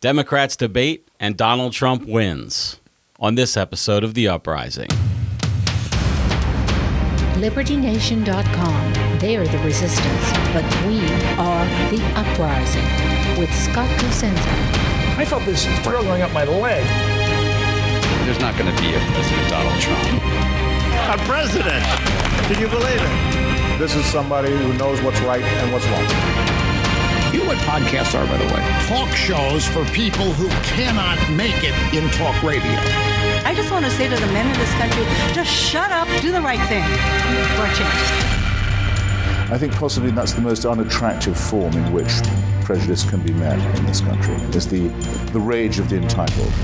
Democrats debate and Donald Trump wins on this episode of The Uprising. LibertyNation.com. They're the resistance, but we are the uprising. With Scott Cosenza. I felt this thrill going up my leg. There's not going to be a President Donald Trump. A president! Can you believe it? This is somebody who knows what's right and what's wrong. You know what podcasts are, by the way? Talk shows for people who cannot make it in talk radio. I just want to say to the men of this country, just shut up, do the right thing for a change. I think possibly that's the most unattractive form in which prejudice can be met in this country, is the rage of the entitled.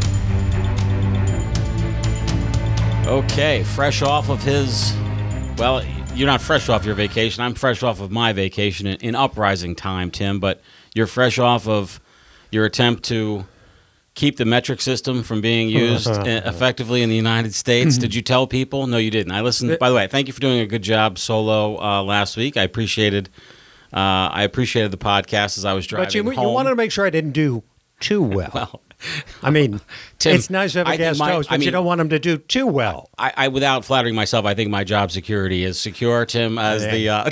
Okay, fresh off of his, well, you're not fresh off your vacation. I'm fresh off of my vacation in uprising time, Tim, but you're fresh off of your attempt to keep the metric system from being used effectively in the United States. Did you tell people? No, you didn't. I listened. By the way, thank you for doing a good job solo last week. I appreciated the podcast as I was driving But home. you wanted to make sure I didn't do too well. Well, I mean, Tim, it's nice to have a guest host, but you don't want him to do too well. I without flattering myself, I think my job security is secure, Tim, as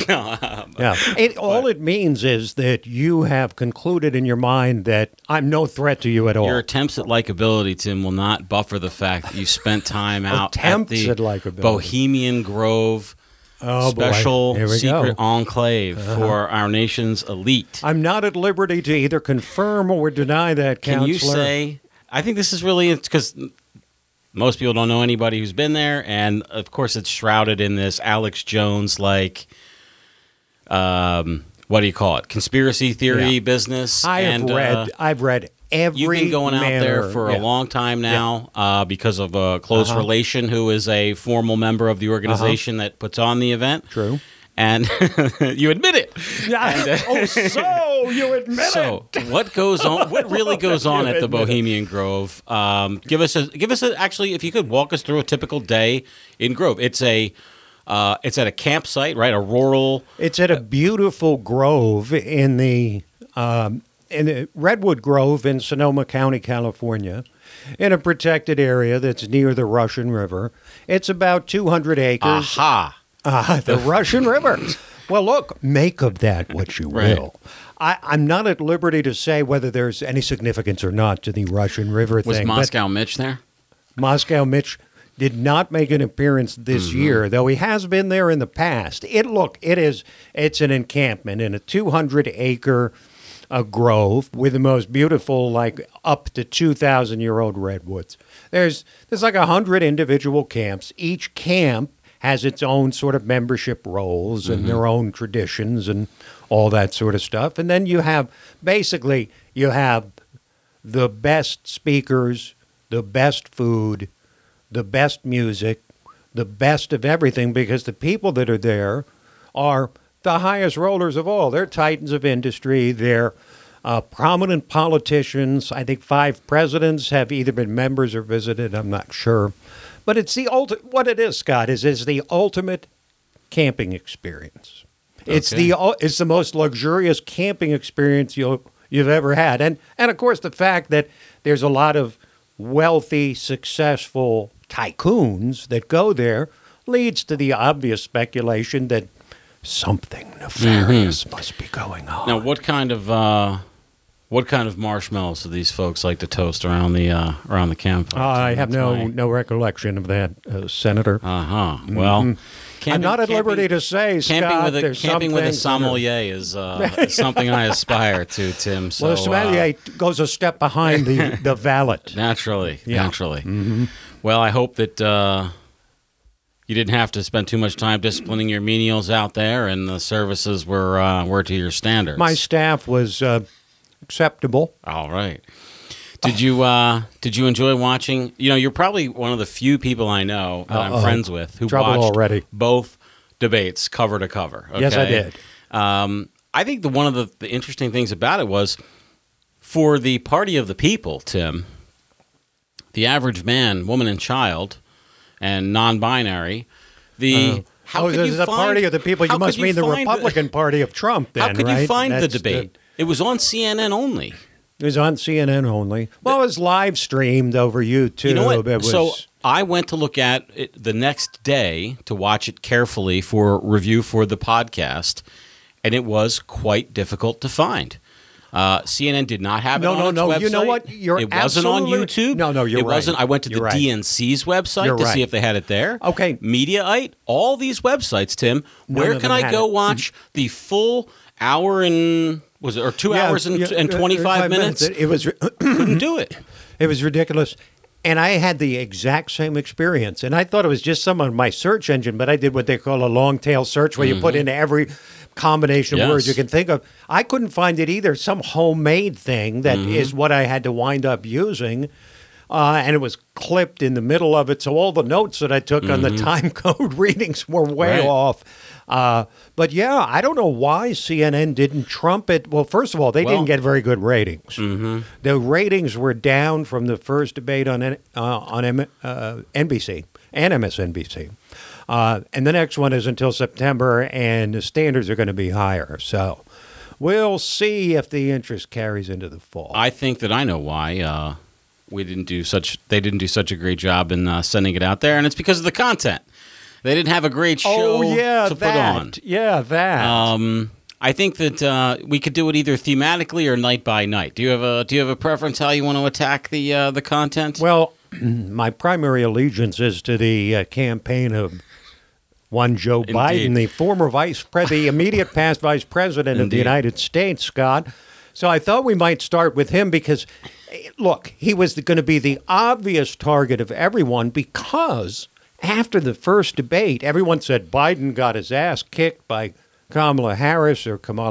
All it means is that you have concluded in your mind that I'm no threat to you at all. Your attempts at likability, Tim, will not buffer the fact that you spent time out at the Bohemian Grove special secret enclave for our nation's elite. I'm not at liberty to either confirm or deny that, Counselor. Can you say, I think this is really, because most people don't know anybody who's been there, and of course it's shrouded in this Alex Jones-like, what do you call it, conspiracy theory business. I've read every You've been going out there for a long time now because of a close relation who is a formal member of the organization that puts on the event. True. And you admit it. Yeah. So you admit it. So what goes on? What really goes on at the Bohemian Grove? Give us actually, if you could walk us through a typical day in Grove. It's at a campsite, right? A rural. It's at a beautiful grove in the Redwood Grove in Sonoma County, California, in a protected area that's near the Russian River. It's about 200 acres. Aha. The Russian River. Well, look, make of that what you will. I'm not at liberty to say whether there's any significance or not to the Russian River thing. Was Moscow Mitch there? Moscow Mitch did not make an appearance this year, though he has been there in the past. It's an encampment in a 200-acre grove with the most beautiful, up to 2,000-year-old redwoods. There's like 100 individual camps. Each camp has its own sort of membership roles and their own traditions and all that sort of stuff. And then you have the best speakers, the best food, the best music, the best of everything, because the people that are there are the highest rollers of all. They're titans of industry. They're prominent politicians. I think 5 presidents have either been members or visited. I'm not sure. But it's what it is, Scott, is the ultimate camping experience. Okay. It's the most luxurious camping experience you've ever had. And of course, the fact that there's a lot of wealthy, successful tycoons that go there leads to the obvious speculation that something nefarious must be going on. Now, what kind of marshmallows do these folks like to toast around the campfire? I have no recollection of that, Senator. Well, I'm not at liberty to say, Scott. Camping with a sommelier is something I aspire to, Tim. So, well, the sommelier goes a step behind the valet. Naturally. Well, I hope that you didn't have to spend too much time disciplining your menials out there, and the services were to your standards. My staff was acceptable. All right. Did you enjoy watching? You're probably one of the few people I know that I'm friends with who watched both debates cover to cover. Okay? Yes, I did. I think one of the interesting things about it was, for the party of the people, Tim, the average man, woman, and child, and non-binary, the party of the people. You must mean the Republican Party of Trump. Then, how could you find the debate? It was on CNN only. It was on CNN only. Well, it was live streamed over YouTube. You know what? It was, So I went to look at it the next day to watch it carefully for review for the podcast, and it was quite difficult to find. CNN did not have it on its website. You know what? It wasn't on YouTube. No, you're it right. wasn't. I went to the You're right. DNC's website You're to right. see if they had it there. Okay. Mediaite, all these websites, Tim. None Where of can them I had go it. watch the full hour and was it or 2 hours and 25 minutes? It was Couldn't do it. It was ridiculous. And I had the exact same experience. And I thought it was just some of my search engine, but I did what they call a long tail search where you put in every combination of Yes. words you can think of. I couldn't find it either. Some homemade thing that is what I had to wind up using. And it was clipped in the middle of it. So all the notes that I took on the time code readings were way Right. off. But yeah, I don't know why CNN didn't trump it. Well, first of all, they Well- didn't get very good ratings. The ratings were down from the first debate on NBC and MSNBC. And the next one is until September, and the standards are going to be higher. So we'll see if the interest carries into the fall. I think that I know why they didn't do such a great job in sending it out there, and it's because of the content. They didn't have a great show to put on. Yeah, that. I think that we could do it either thematically or night by night. Do you have a preference how you want to attack the content? Well, my primary allegiance is to the campaign of one Joe Biden, the former the immediate past vice president of the Indeed. United States, Scott. So I thought we might start with him because, look, he was going to be the obvious target of everyone because after the first debate, everyone said Biden got his ass kicked by Kamala Harris,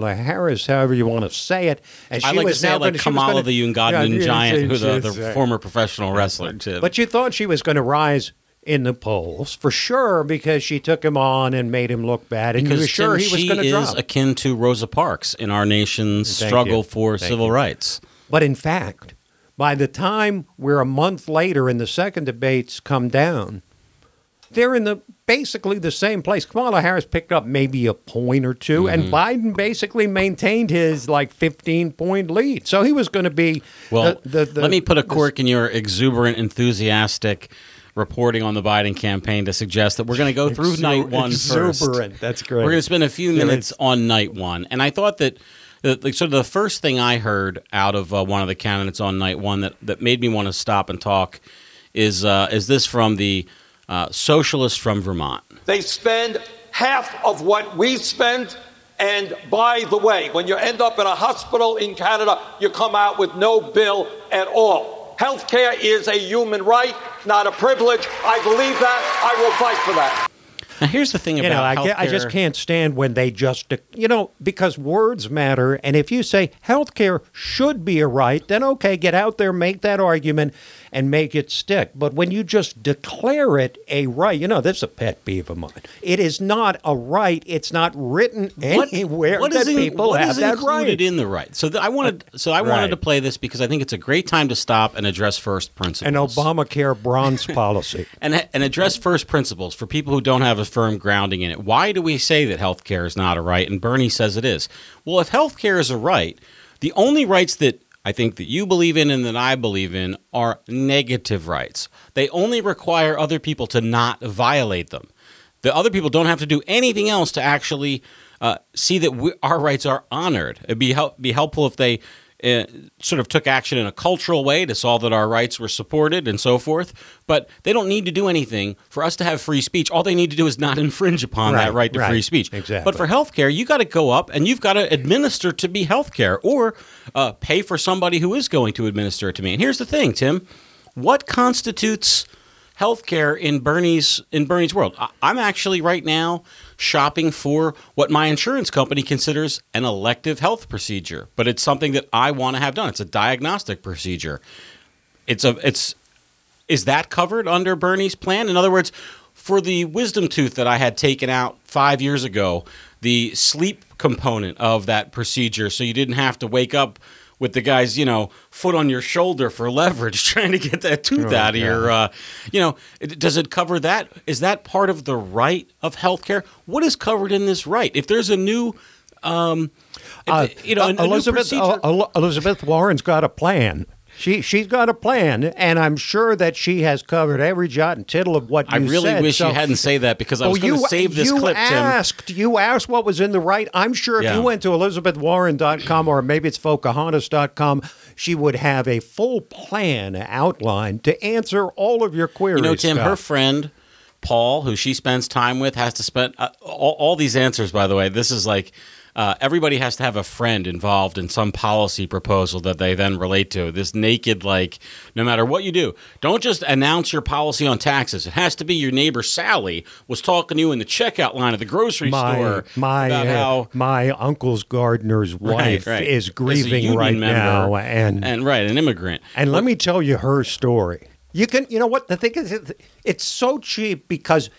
however you want to say it. And I she like was to say now it like gonna- she was Kamala gonna- the Ugandan giant, who's the right. former professional wrestler, too. But you thought she was going to rise in the polls for sure because she took him on and made him look bad, and you because were sure Tim, he was she going to is drop. akin to Rosa Parks in our nation's Thank struggle you. for Thank civil you. rights. But in fact, by the time we're a month later and the second debates come down, they're in basically the same place. Kamala Harris picked up maybe a point or two, and Biden basically maintained his 15-point lead. So he was going to be Well, the let me put a cork in your exuberant, enthusiastic reporting on the Biden campaign to suggest that we're going to go through night one first. Exuberant. That's great. We're going to spend a few minutes on night one. And I thought that the first thing I heard out of one of the candidates on night one that made me want to stop and talk is this from the socialist from Vermont. They spend half of what we spend. And by the way, when you end up in a hospital in Canada, you come out with no bill at all. Healthcare is a human right, not a privilege. I believe that. I will fight for that. Now, here's the thing about healthcare. I just can't stand when they just, because words matter. And if you say healthcare should be a right, then okay, get out there, make that argument, and make it stick. But when you just declare it a right, this is a pet peeve of mine. It is not a right. It's not written anywhere that people have that right. What is included in the right? So I wanted to play this because I think it's a great time to stop and address first principles. An Obamacare bronze policy. And address first principles for people who don't have a firm grounding in it. Why do we say that health care is not a right? And Bernie says it is. Well, if health care is a right, the only rights that I think that you believe in and that I believe in are negative rights. They only require other people to not violate them. The other people don't have to do anything else to actually see that our rights are honored. It'd be helpful if they sort of took action in a cultural way to saw that our rights were supported and so forth. But they don't need to do anything for us to have free speech. All they need to do is not infringe upon that right to free speech. Exactly. But for healthcare, you got to go up and you've got to administer to be healthcare or pay for somebody who is going to administer it to me. And here's the thing, Tim. What constitutes healthcare in Bernie's world? I'm actually right now shopping for what my insurance company considers an elective health procedure, but it's something that I want to have done. It's a diagnostic procedure. Is that covered under Bernie's plan? In other words, for the wisdom tooth that I had taken out 5 years ago, the sleep component of that procedure, so you didn't have to wake up with the guy's, foot on your shoulder for leverage trying to get that tooth out of your, does it cover that? Is that part of the right of healthcare? What is covered in this right? If there's a new Elizabeth Warren's got a plan. She's got a plan, and I'm sure that she has covered every jot and tittle of what you said. I really wish you hadn't said that because I was going to save this clip, Tim. You asked what was in the right. I'm sure if you went to ElizabethWarren.com or maybe it's Pocahontas.com, she would have a full plan outlined to answer all of your queries. You know, Tim, Scott. her friend, Paul, who she spends time with, has to spend all these answers, by the way. This is like everybody has to have a friend involved in some policy proposal that they then relate to. This naked, like, no matter what you do, don't just announce your policy on taxes. It has to be your neighbor Sally was talking to you in the checkout line at the grocery store about how my uncle's gardener's wife is grieving right now, and an immigrant. And let me tell you her story. You know what the thing is? It's so cheap because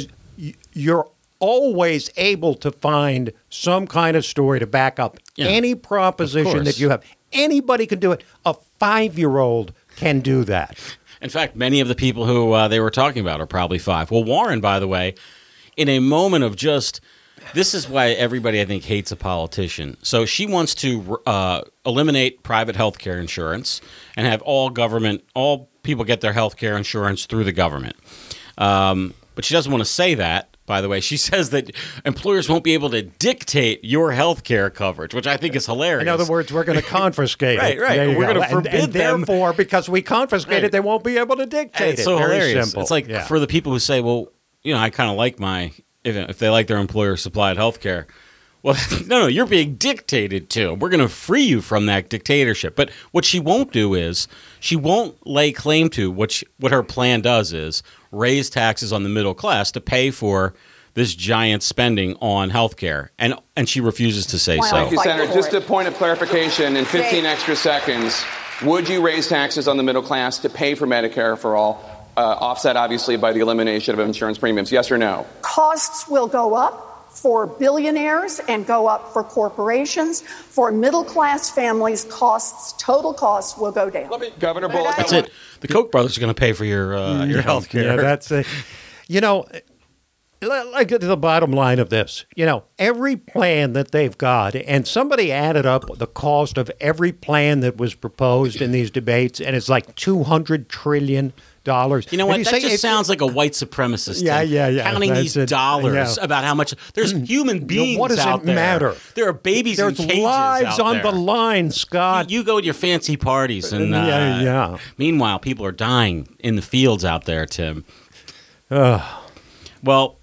you're always able to find some kind of story to back up any proposition that you have. Anybody can do it. A 5-year-old can do that. In fact, many of the people who they were talking about are probably 5. Well, Warren, by the way, in a moment of this is why everybody, I think, hates a politician. So she wants to eliminate private health care insurance and have all people get their health care insurance through the government. But she doesn't want to say that. By the way, she says that employers won't be able to dictate your health care coverage, which I think is hilarious. In other words, we're going to confiscate it. Right. We're going to forbid and them. Therefore, because we confiscate it, they won't be able to dictate it's so Very hilarious. simple. It's like for the people who say, well, I kind of like if they like their employer-supplied health care. Well, no, you're being dictated to. We're going to free you from that dictatorship. But what she won't do is she won't lay claim to what her plan does is raise taxes on the middle class to pay for this giant spending on health care. And she refuses to say so. Thank you, Senator. Just a point of clarification in 15 extra seconds. Would you raise taxes on the middle class to pay for Medicare for all, offset obviously by the elimination of insurance premiums? Yes or no? Costs will go up for billionaires and go up for corporations. For middle-class families, total costs will go down. Governor Bullock. That's it. The Koch brothers are going to pay for your health care. Yeah, that's it. Like the bottom line of this, every plan that they've got, and somebody added up the cost of every plan that was proposed in these debates, and it's like $200 trillion. You know what? That just sounds like a white supremacist. Yeah. Counting these dollars about how much there's human beings what does out it there. Matter? There are babies in cages lives out on there. the line, Scott. You go to your fancy parties, and meanwhile, people are dying in the fields out there, Tim. Well,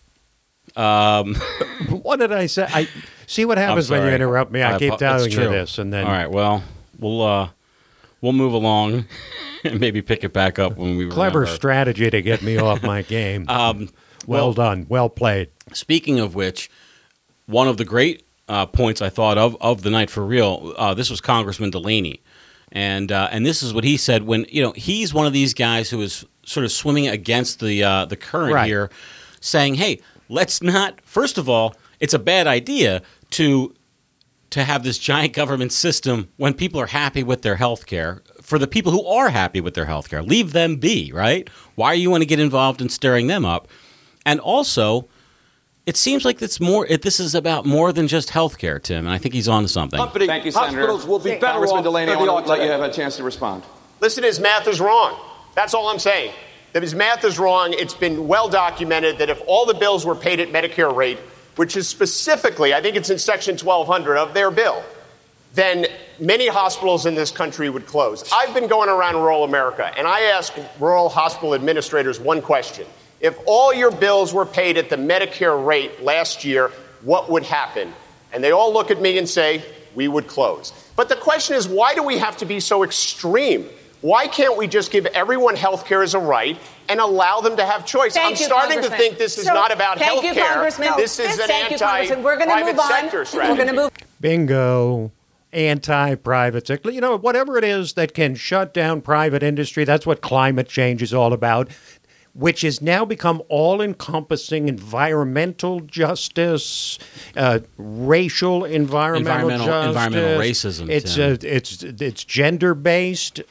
what did I say? I see what happens when you interrupt me. I keep telling you this, and then all right. Well, we'll move along. And maybe pick it back up when we clever strategy to get me off my game. Well done, well played. Speaking of which, one of the great points I thought of the night for real. This was Congressman Delaney, and this is what he said when he's one of these guys who is sort of swimming against the current here, saying, "Hey, let's not. First of all, it's a bad idea to have this giant government system when people are happy with their health care. For the people who are happy with their health care, leave them be, right? Why do you want to get involved in stirring them up? And also, it seems like this is about more than just health care, Tim, and I think he's on to something. Thank you, Senator. Hospitals will be better Congressman Delaney, I want to let you have a chance to respond. Listen, his math is wrong. That's all I'm saying. That his math is wrong. It's been well documented that if all the bills were paid at Medicare rate, which is specifically, I think it's in Section 1200 of their bill, then many hospitals in this country would close. I've been going around rural America, and I ask rural hospital administrators one question. If all your bills were paid at the Medicare rate last year, what would happen? And they all look at me and say, we would close. But the question is, why do we have to be so extreme? Why can't we just give everyone health care as a right and allow them to have choice? I'm starting to think this is not about health care. This is an anti-private sector strategy. We're going to move. Bingo. Anti-private sector. Whatever it is that can shut down private industry, that's what climate change is all about, which has now become all-encompassing environmental justice, racial environmental justice. Environmental racism. It's gender-based.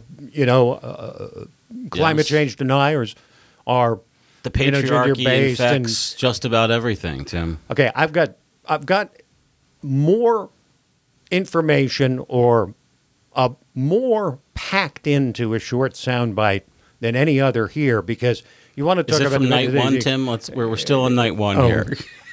Climate change deniers are the patriarchy gender-based infects just about everything, Tim. Okay, I've got more information or more packed into a short soundbite than any other here, because you want to talk Is it about from night one, Tim? We're still on night one here.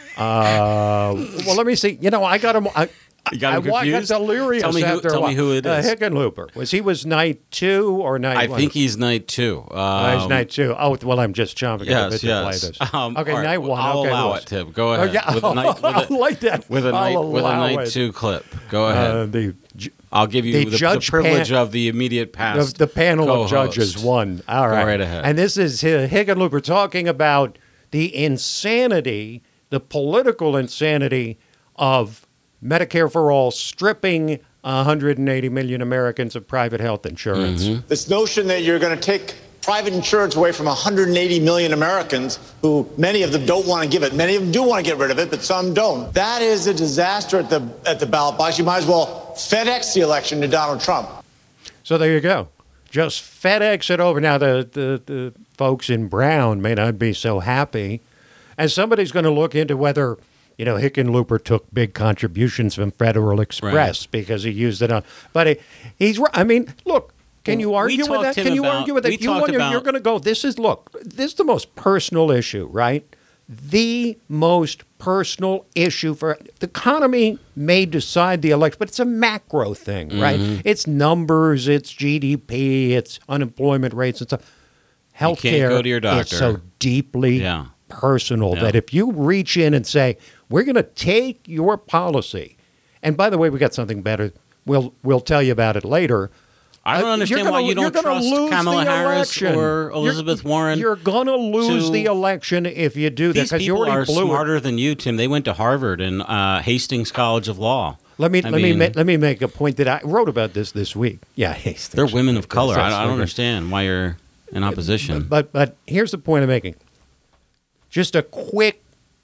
Well, let me see. You know, I got him. You got him confused? I got delirious Tell me who it is. Hickenlooper. He was night 2 or night 1? I think he's night 2. He's night 2. Oh, well, I'm just chomping at the bit to play this. Okay, right, night 1. I'll okay, allow it, Tim. Go ahead. Yeah, I like that. With a night 2 clip. Go ahead. I'll give you the privilege of the immediate past. The panel co-host. of judges won. All right. Go right ahead. And this is Hickenlooper talking about the insanity, the political insanity of Medicare for All stripping 180 million Americans of private health insurance. Mm-hmm. This notion that you're going to take private insurance away from 180 million Americans, who many of them don't want to give it. Many of them do want to get rid of it, but some don't. That is a disaster at the ballot box. You might as well FedEx the election to Donald Trump. So there you go. Just FedEx it over. Now, the folks in Brown may not be so happy. And somebody's going to look into whether, you know, Hickenlooper took big contributions from Federal Express because he used it on. But he's right. I mean, look. Can you argue with that? Can you argue with that? You're going to go, this is the most personal issue, right? The most personal issue for the economy may decide the election, but it's a macro thing, right? It's numbers, it's GDP, it's unemployment rates and stuff. Healthcare, you can't go to your doctor. It's so deeply personal that if you reach in and say, we're going to take your policy, and by the way, we got something better. We'll tell you about it later. I don't understand why you don't trust Kamala Harris or Elizabeth Warren. You're going to lose the election if you do that. These people are smarter than you, Tim. They went to Harvard and Hastings College of Law. Let me make a point that I wrote about this week. Yeah, Hastings. They're women of color. I don't understand why you're in opposition. But here's the point I'm making. Just a quick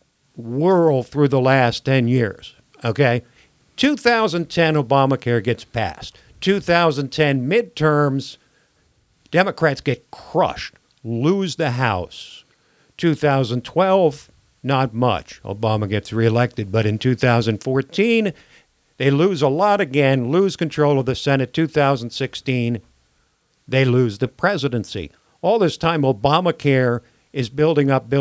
whirl through the last 10 years, okay? 2010, Obamacare gets passed. 2010 midterms, Democrats get crushed, lose the House. 2012, not much. Obama gets reelected. But in 2014, they lose a lot again, lose control of the Senate. 2016, they lose the presidency. All this time, Obamacare is building up.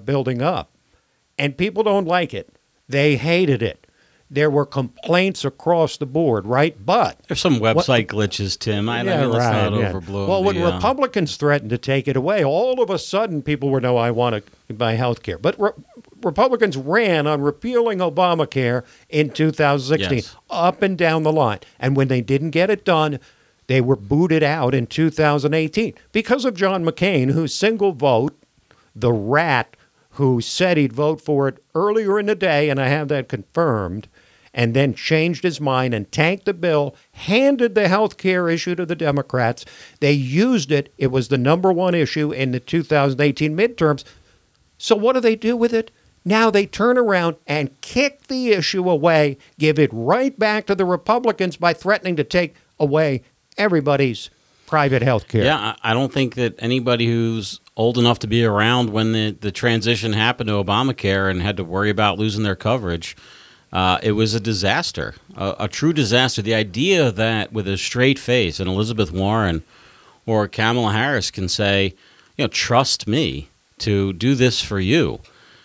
And people don't like it. They hated it. There were complaints across the board, right? But there's some website glitches, Tim. I mean, let's not overblow. Well, when Republicans threatened to take it away, all of a sudden people were, no, I want to buy health care. But Republicans ran on repealing Obamacare in 2016, up and down the line. And when they didn't get it done, they were booted out in 2018 because of John McCain, whose single vote, the rat who said he'd vote for it earlier in the day, and I have that confirmed, and then changed his mind and tanked the bill, handed the health care issue to the Democrats. They used it. It was the number one issue in the 2018 midterms. So what do they do with it? Now they turn around and kick the issue away, give it right back to the Republicans by threatening to take away everybody's private health care. Yeah, I don't think that anybody who's old enough to be around when the transition happened to Obamacare and had to worry about losing their coverage, it was a disaster, a true disaster. The idea that with a straight face, an Elizabeth Warren or Kamala Harris can say, trust me to do this for you.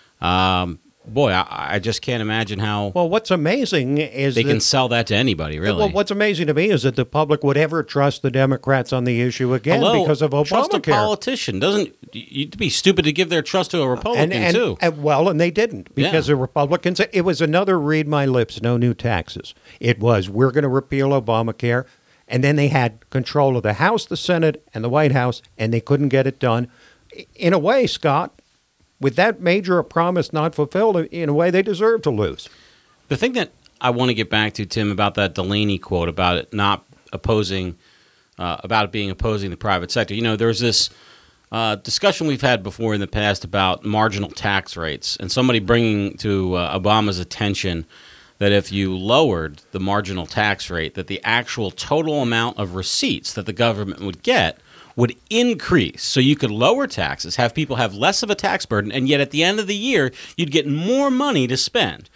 Boy, I just can't imagine how. Well, what's amazing is they can sell that to anybody, really. Well, what's amazing to me is that the public would ever trust the Democrats on the issue again because of Obamacare. Trust a politician. You'd be stupid to give their trust to a Republican, too. And they didn't because the Republicans, it was another read my lips, no new taxes. It was, we're going to repeal Obamacare. And then they had control of the House, the Senate, and the White House, and they couldn't get it done. In a way, Scott, with that major promise not fulfilled, in a way, they deserve to lose. The thing that I want to get back to, Tim, about that Delaney quote about it not opposing, about it being opposing the private sector. There's this discussion we've had before in the past about marginal tax rates, and somebody bringing to Obama's attention that if you lowered the marginal tax rate, that the actual total amount of receipts that the government would get would increase. So you could lower taxes, have people have less of a tax burden, and yet at the end of the year, you'd get more money to spend.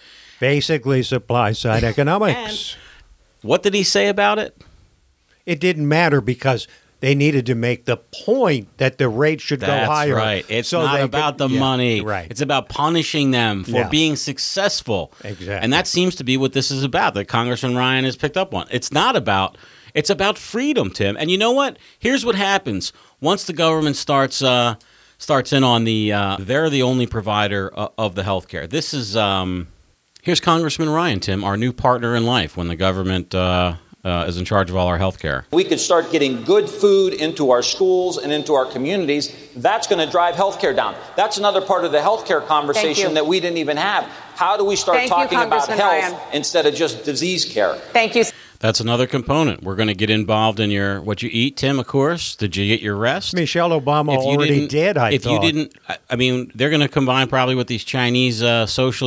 Basically, supply side economics. What did he say about it? It didn't matter because they needed to make the point that the rate should go higher. That's right. It's so not they about the could- yeah, money. Right. It's about punishing them for Yeah. being successful. Exactly. And that seems to be what this is about, that Congressman Ryan has picked up on. It's about freedom, Tim. And you know what? Here's what happens. Once the government starts in on they're the only provider of the health care. This is, here's Congressman Ryan, Tim, our new partner in life when the government is in charge of all our health care. We could start getting good food into our schools and into our communities. That's going to drive healthcare down. That's another part of the healthcare conversation that we didn't even have. How do we start talking about health instead of just disease care? Thank you. That's another component. We're going to get involved in what you eat, Tim, of course. Did you get your rest? Michelle Obama already did, I If thought. you didn't, I mean, they're going to combine probably with these Chinese social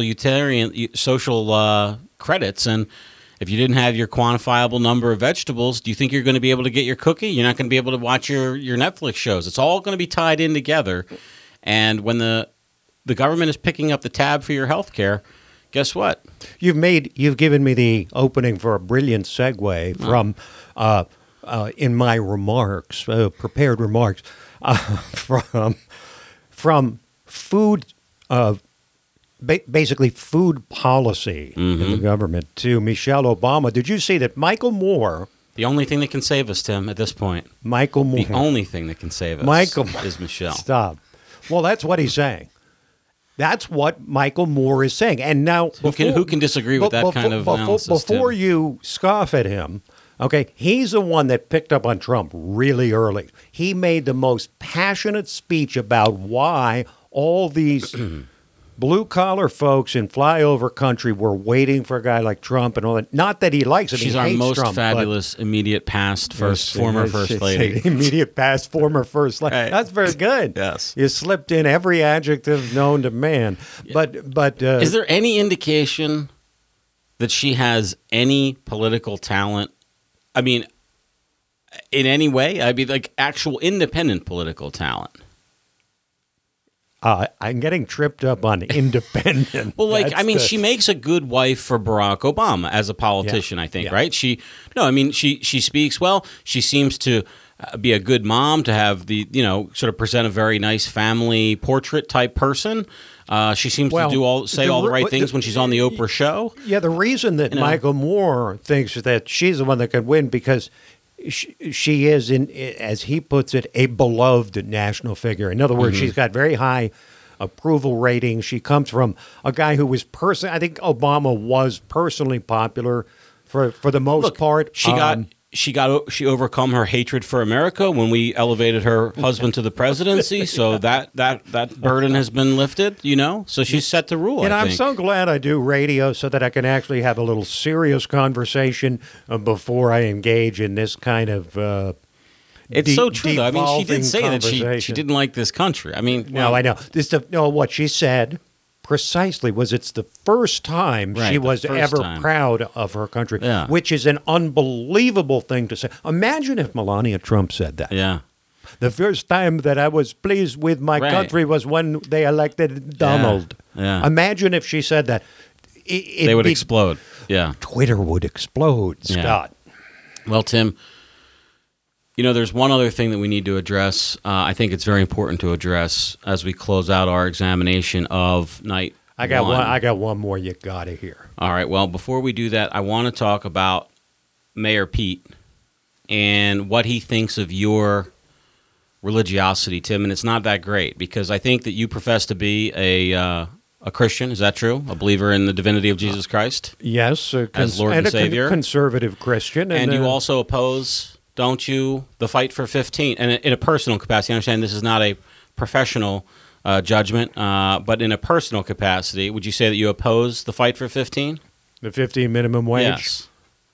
credits. And if you didn't have your quantifiable number of vegetables, do you think you're going to be able to get your cookie? You're not going to be able to watch your Netflix shows. It's all going to be tied in together. And when the government is picking up the tab for your health care, guess what? You've given me the opening for a brilliant segue from in my remarks, prepared remarks, from food, basically food policy in the government to Michelle Obama. Did you see that Michael Moore? The only thing that can save us, Tim, at this point. Michael Moore. The only thing that can save us is Michelle. Stop. Well, that's what he's saying. That's what Michael Moore is saying. And now, who can disagree with that kind of analysis? Before Tim? you scoff at him, okay, he's the one that picked up on Trump really early. He made the most passionate speech about why all these blue-collar folks in flyover country were waiting for a guy like Trump and all that. Not that he likes it. She's he our hates most Trump, fabulous immediate past former first lady. Immediate past former first lady. Right. That's very good. Yes. You slipped in every adjective known to man. But is there any indication that she has any political talent? I mean, in any way? I mean, like actual independent political talent. I'm getting tripped up on independent. Well, she makes a good wife for Barack Obama as a politician, I think, right? She speaks well. She seems to be a good mom, to have sort of present a very nice family portrait type person. She seems to say all the right things when she's on the Oprah show. Yeah, the reason that Michael Moore thinks that she's the one that could win because she is, as he puts it, a beloved national figure. In other words, she's got very high approval ratings. She comes from a guy who was I think Obama was personally popular for the most part. She overcome her hatred for America when we elevated her husband to the presidency. So that burden has been lifted, So she's set to rule. And I I'm think. so glad I do radio so that I can actually have a little serious conversation before I engage in this kind of. It's so true, though. I mean, she did say that she didn't like this country. I mean, I know. What she said precisely was it's the first time she was ever proud of her country, which is an unbelievable thing to say. Imagine if Melania Trump said that. Yeah. The first time that I was pleased with my country was when they elected Donald. Yeah. Imagine if she said that. They would explode. Yeah. Twitter would explode, Scott. Well, Tim, there's one other thing that we need to address. I think it's very important to address as we close out our examination of night I got one more you got to hear. All right. Well, before we do that, I want to talk about Mayor Pete and what he thinks of your religiosity, Tim. And it's not that great because I think that you profess to be a Christian. Is that true? A believer in the divinity of Jesus Christ? Yes. As Lord and Savior. A conservative Christian. And you also oppose, don't you, the fight for 15? And in a personal capacity, I understand this is not a professional judgment, but in a personal capacity, would you say that you oppose the fight for 15? The 15 minimum wage? Yes.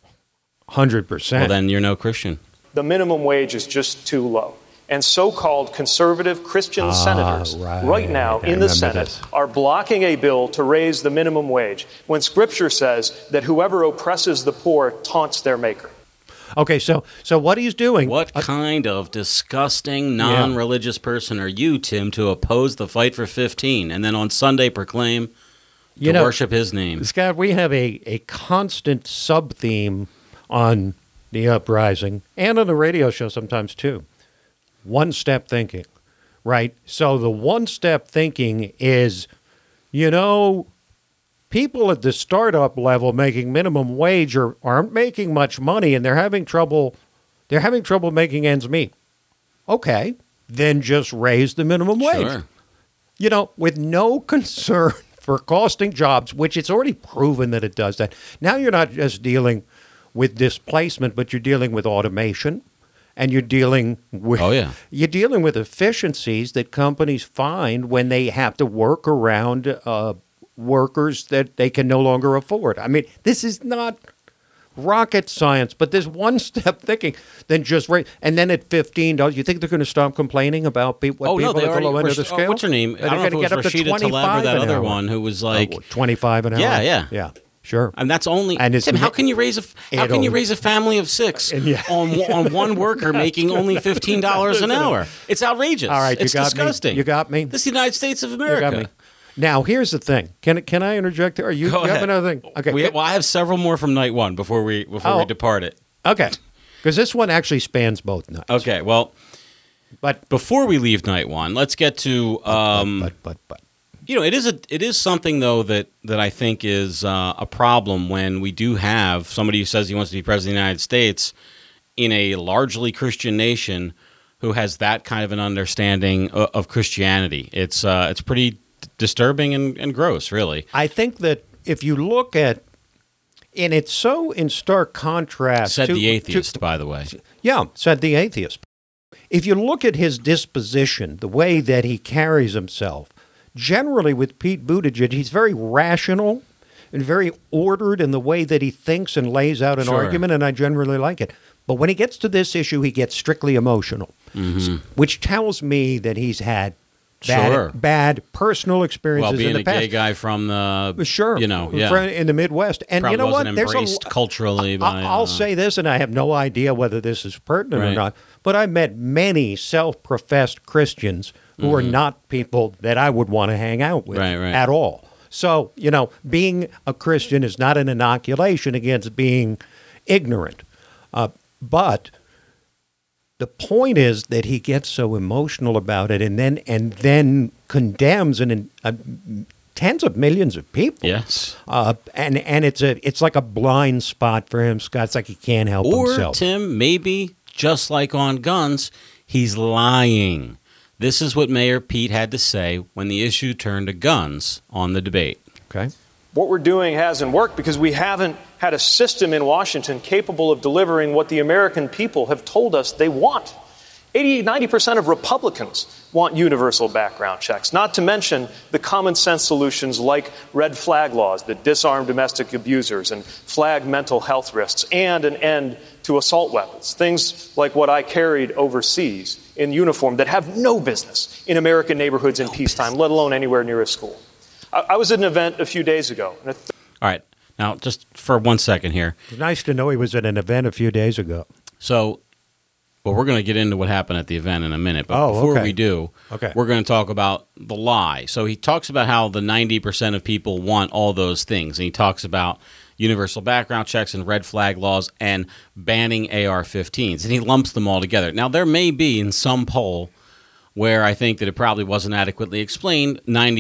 100%. Well, then you're no Christian. The minimum wage is just too low. And so-called conservative Christian senators right now in the Senate are blocking a bill to raise the minimum wage when Scripture says that whoever oppresses the poor taunts their maker. Okay, so what he's doing... What kind of disgusting, non-religious person are you, Tim, to oppose the fight for 15 and then on Sunday proclaim worship his name. Scott, we have a constant sub-theme on the Uprising and on the radio show sometimes too. One-step thinking, right? So the one-step thinking is, people at the startup level making minimum wage aren't making much money, and they're having trouble making ends meet. Okay, then just raise the minimum wage. Sure. With no concern for costing jobs, which it's already proven that it does that. Now you're not just dealing with displacement, but you're dealing with automation, and you're dealing with you're dealing with efficiencies that companies find when they have to work around workers that they can no longer afford. I mean, this is not rocket science, but there's one-step thinking. Then just and then at $15, you think they're going to stop complaining about people at the low end of the scale? What's her name? I don't know if it was Rashida Tlaib or that other one who was like 25 an hour. Yeah. Sure. And that's only Tim. How can you raise a family of 6 on one worker making only $15 an hour? It's outrageous. All right, it's disgusting. You got me. This is the United States of America. You got me. Now, here's the thing. Can I interject there? You have another thing? Okay. I have several more from night one before we depart it. Okay. Because this one actually spans both nights. Okay. Well, but before we leave night one, let's get to it is something though that I think is a problem when we do have somebody who says he wants to be president of the United States in a largely Christian nation who has that kind of an understanding of Christianity. It's pretty disturbing and gross, really. I think that if you look at, and it's so in stark contrast. Said the atheist, by the way. Yeah, said the atheist. If you look at his disposition, the way that he carries himself, generally with Pete Buttigieg, he's very rational and very ordered in the way that he thinks and lays out an argument, and I generally like it. But when he gets to this issue, he gets strictly emotional, which tells me that he's had bad personal experiences being in the past. A gay guy from the in the Midwest, and probably you know what? Wasn't embraced culturally. I'll say this, and I have no idea whether this is pertinent or not. But I met many self-professed Christians who are not people that I would want to hang out with at all. So being a Christian is not an inoculation against being ignorant, but. The point is that he gets so emotional about it, and then condemns tens of millions of people. Yes, and it's like a blind spot for him, Scott. It's like he can't help himself. Or Tim, maybe just like on guns, he's lying. This is what Mayor Pete had to say when the issue turned to guns on the debate. Okay. What we're doing hasn't worked because we haven't had a system in Washington capable of delivering what the American people have told us they want. 90% of Republicans want universal background checks, not to mention the common sense solutions like red flag laws that disarm domestic abusers and flag mental health risks, and an end to assault weapons, things like what I carried overseas in uniform that have no business in American neighborhoods in peacetime, let alone anywhere near a school. I was at an event a few days ago. All right. Now, just for 1 second here. It's nice to know he was at an event a few days ago. So, we're going to get into what happened at the event in a minute. But before we do, we're going to talk about the lie. So, he talks about how the 90% of people want all those things. And he talks about universal background checks and red flag laws and banning AR-15s. And he lumps them all together. Now, there may be in some poll where I think that it probably wasn't adequately explained,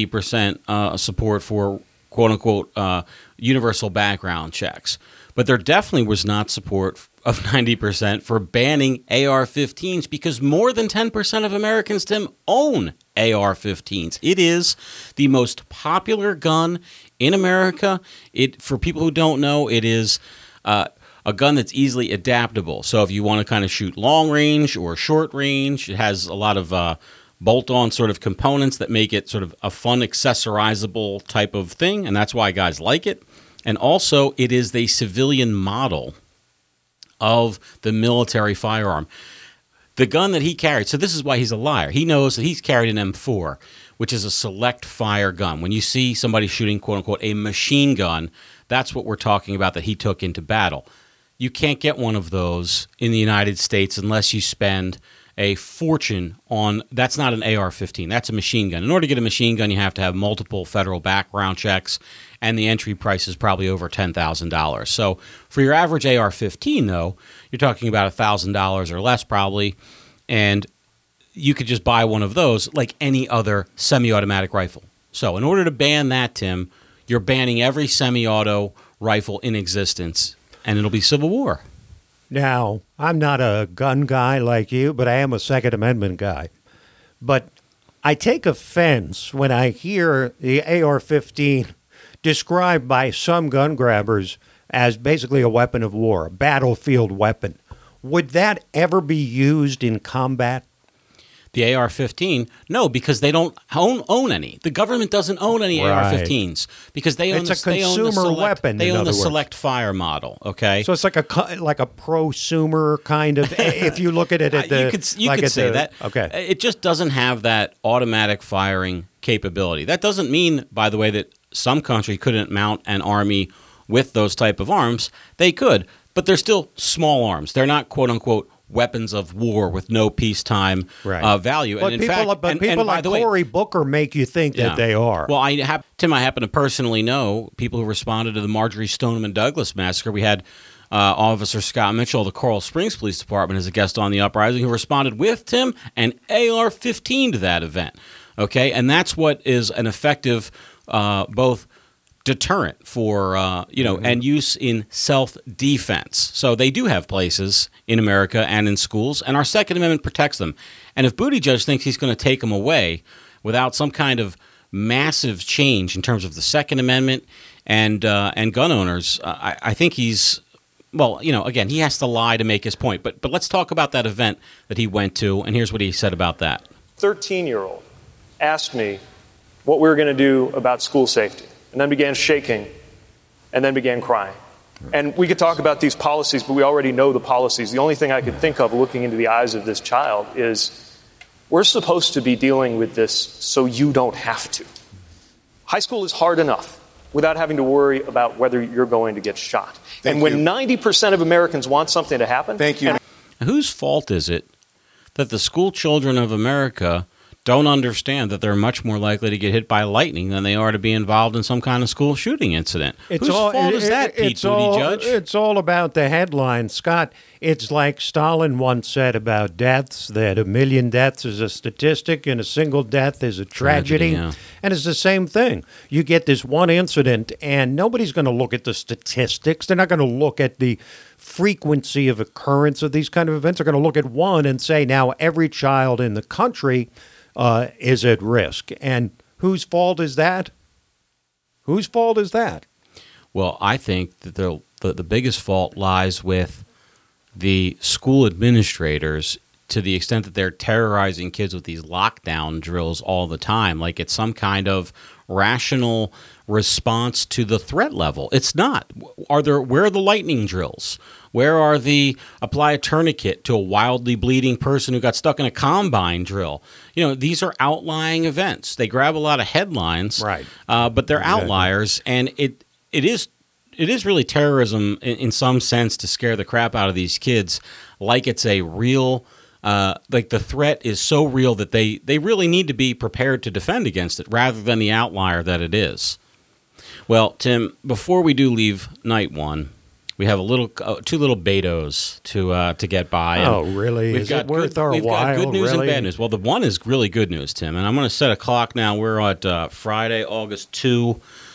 90% support for quote-unquote universal background checks. But there definitely was not support of 90% for banning AR-15s because more than 10% of Americans, Tim, own AR-15s. It is the most popular gun in America. For people who don't know, it is a gun that's easily adaptable. So if you want to kind of shoot long range or short range, it has a lot of bolt-on sort of components that make it sort of a fun accessorizable type of thing, and that's why guys like it. And also, it is the civilian model of the military firearm. The gun that he carried, so this is why he's a liar. He knows that he's carried an M4, which is a select fire gun. When you see somebody shooting, quote-unquote, a machine gun, that's what we're talking about that he took into battle. You can't get one of those in the United States unless you spend a fortune on, that's not an AR-15, that's a machine gun. In order to get a machine gun, you have to have multiple federal background checks, and the entry price is probably over $10,000. So for your average AR-15, though, you're talking about $1,000 or less probably, and you could just buy one of those like any other semi-automatic rifle. So in order to ban that, Tim, you're banning every semi-auto rifle in existence, and it'll be civil war. Now, I'm not a gun guy like you, but I am a Second Amendment guy. But I take offense when I hear the AR-15 described by some gun grabbers as basically a weapon of war, a battlefield weapon. Would that ever be used in combat? The AR-15, no, because they don't own any. The government doesn't own any AR-15s because they own it's a consumer weapon. They own the select fire model. Okay, so it's like a prosumer kind of. If you look at it at the, you could say that. Okay, it just doesn't have that automatic firing capability. That doesn't mean, by the way, that some country couldn't mount an army with those type of arms. They could, but they're still small arms. They're not quote unquote weapons of war with no peacetime value. But and in people like Cory Booker make you think that they are. Well, Tim, I happen to personally know people who responded to the Marjorie Stoneman Douglas massacre. We had Officer Scott Mitchell of the Coral Springs Police Department as a guest on the Uprising who responded with, Tim, an AR-15 to that event. Okay, and that's what is an effective both deterrent for and use in self-defense. So they do have places in America and in schools, and our Second Amendment protects them. And if Buttigieg thinks he's going to take them away without some kind of massive change in terms of the Second Amendment and gun owners, I think he's again, he has to lie to make his point. But let's talk about that event that he went to, and here's what he said about that. 13-year-old asked me what we were going to do about school safety, and then began shaking, and then began crying. And we could talk about these policies, but we already know the policies. The only thing I could think of looking into the eyes of this child is we're supposed to be dealing with this so you don't have to. High school is hard enough without having to worry about whether you're going to get shot. And when 90% of Americans want something to happen... Thank you. Whose fault is it that the school children of America don't understand that they're much more likely to get hit by lightning than they are to be involved in some kind of school shooting incident? Whose fault is that, Pete Buttigieg? It's all about the headline, Scott. It's like Stalin once said about deaths, that 1 million deaths is a statistic and a single death is a tragedy. Yeah. And it's the same thing. You get this one incident, and nobody's going to look at the statistics. They're not going to look at the frequency of occurrence of these kind of events. They're going to look at one and say, now every child in the country is at risk. And whose fault is that? Whose fault is that? Well, I think that the biggest fault lies with the school administrators to the extent that they're terrorizing kids with these lockdown drills all the time, like it's some kind of rational response to the threat level. It's not. Where are the lightning drills? Where are the apply a tourniquet to a wildly bleeding person who got stuck in a combine drill? These are outlying events. They grab a lot of headlines, right? But they're outliers, and it is really terrorism in some sense to scare the crap out of these kids, like it's a real. Like the threat is so real that they really need to be prepared to defend against it rather than the outlier that it is. Well, Tim, before we do leave night one, we have two little Betos to get by. Oh, really? We've Is got it worth our We've while? got good news really? and bad news. Well, the one is really good news, Tim, and I'm going to set a clock now. We're at Friday, August 2,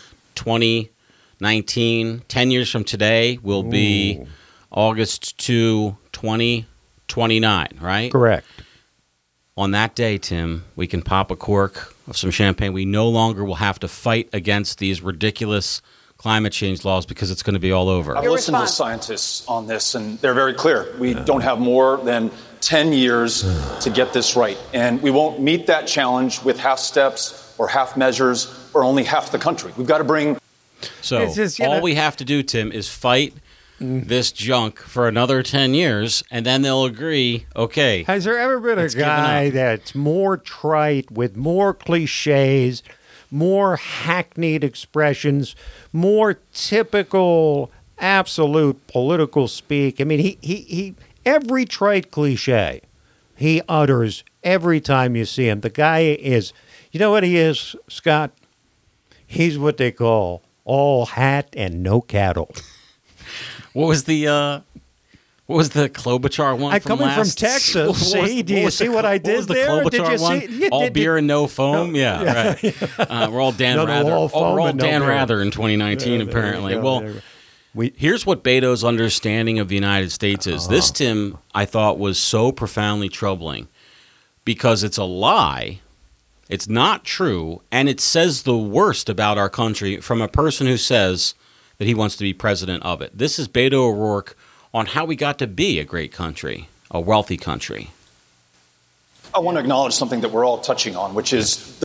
2019. 10 years from today will be August 2, 2029, right? Correct. On that day, Tim, we can pop a cork of some champagne. We no longer will have to fight against these ridiculous climate change laws because it's going to be all over. I've listened to scientists on this, and they're very clear. We don't have more than 10 years to get this right. And we won't meet that challenge with half steps or half measures or only half the country. We've got to bring... So all we have to do, Tim, is fight this junk for another 10 years, and then they'll agree, okay. Has there ever been a guy that's more trite, with more cliches, more hackneyed expressions, more typical, absolute political speak? I mean, he every trite cliche he utters every time you see him. The guy is, you know what he is, Scott? He's what they call all hat and no cattle. What was the Klobuchar one? Coming from Texas. See, do you see what I did there? What was the Klobuchar one? See? All beer and no foam. No, yeah, right. We're all Dan Rather. We're all Dan Rather in 2019, apparently. Well, here's what Beto's understanding of the United States is. This, Tim, I thought was so profoundly troubling because it's a lie. It's not true, and it says the worst about our country from a person who says that he wants to be president of it. This is Beto O'Rourke on how we got to be a great country, a wealthy country. I want to acknowledge something that we're all touching on, which is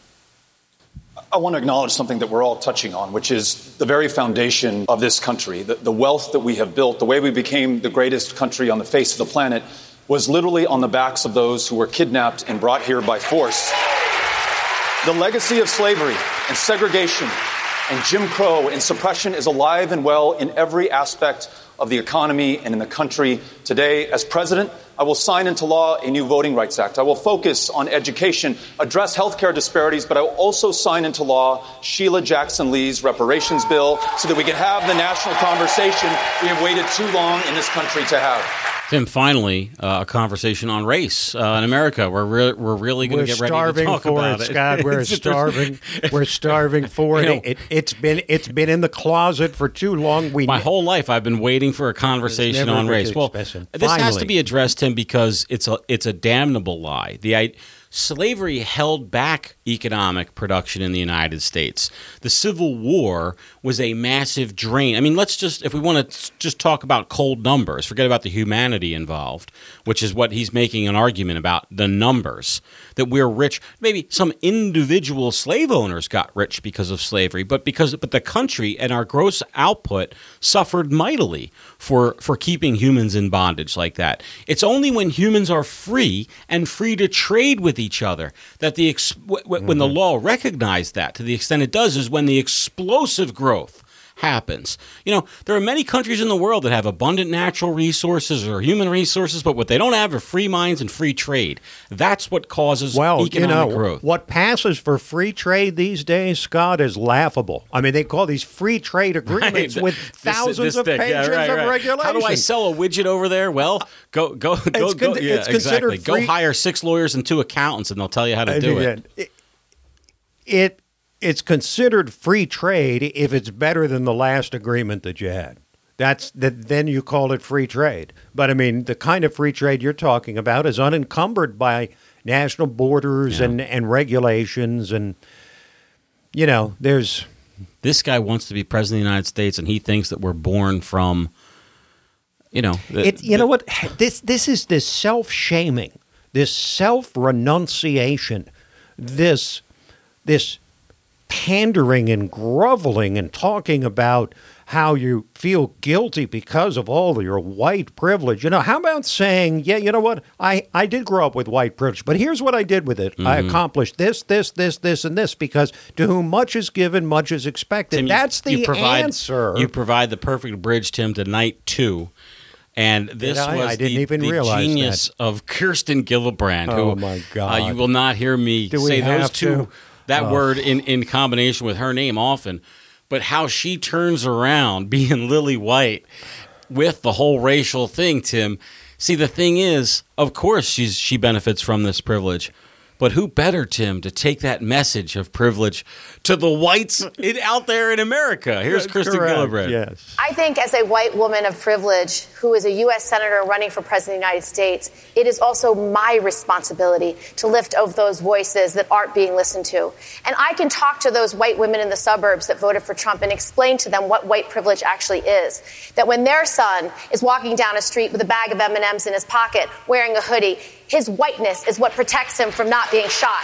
the very foundation of this country. The wealth that we have built, the way we became the greatest country on the face of the planet, was literally on the backs of those who were kidnapped and brought here by force. The legacy of slavery and segregation and Jim Crow and suppression is alive and well in every aspect of the economy and in the country today. As president, I will sign into law a new Voting Rights Act. I will focus on education, address healthcare disparities, but I will also sign into law Sheila Jackson Lee's reparations bill so that we can have the national conversation we have waited too long in this country to have. Tim, finally, a conversation on race in America. We're really going to get ready to talk about it. Scott. We're starving. We're starving for it. It's been in the closet for too long. My whole life, I've been waiting for a conversation on race. Well, this has to be addressed, Tim, because it's a damnable lie. Slavery held back economic production in the United States. The Civil War was a massive drain. I mean, if we want to just talk about cold numbers, forget about the humanity involved, which is what he's making an argument about, the numbers, that we're rich. Maybe some individual slave owners got rich because of slavery, but the country and our gross output suffered mightily for keeping humans in bondage like that. It's only when humans are free and free to trade with each other that when the law recognized that, to the extent it does, is when the explosive growth happens. There are many countries in the world that have abundant natural resources or human resources, but what they don't have are free minds and free trade. That's what causes economic growth. What passes for free trade these days, Scott, is laughable. I mean, they call these free trade agreements with thousands of pages of regulations. How do I sell a widget over there? Well, go. Yeah, exactly. Go hire 6 lawyers and 2 accountants, and they'll tell you how to do it. It's considered free trade if it's better than the last agreement that you had. Then you call it free trade. But I mean, the kind of free trade you're talking about is unencumbered by national borders and regulations, and there's. This guy wants to be president of the United States, and he thinks that we're born from. What? This is this self-shaming, this self-renunciation, this pandering and groveling and talking about how you feel guilty because of all your white privilege. How about saying, yeah, you know what? I did grow up with white privilege, but here's what I did with it. Mm-hmm. I accomplished this, and this, because to whom much is given, much is expected. Tim, that's the answer. You provide the perfect bridge, Tim, to night 2. And this was the genius of Kirsten Gillibrand, who my God. You will not hear me say those two. That word in combination with her name often, but how she turns around being Lily White with the whole racial thing, Tim. See, the thing is, of course, she benefits from this privilege. But who better, Tim, to take that message of privilege to the whites out there in America? Here's Kirsten Gillibrand. Yes. I think as a white woman of privilege who is a U.S. Senator running for President of the United States, it is also my responsibility to lift up those voices that aren't being listened to. And I can talk to those white women in the suburbs that voted for Trump and explain to them what white privilege actually is. That when their son is walking down a street with a bag of M&Ms in his pocket, wearing a hoodie, his whiteness is what protects him from not being shot.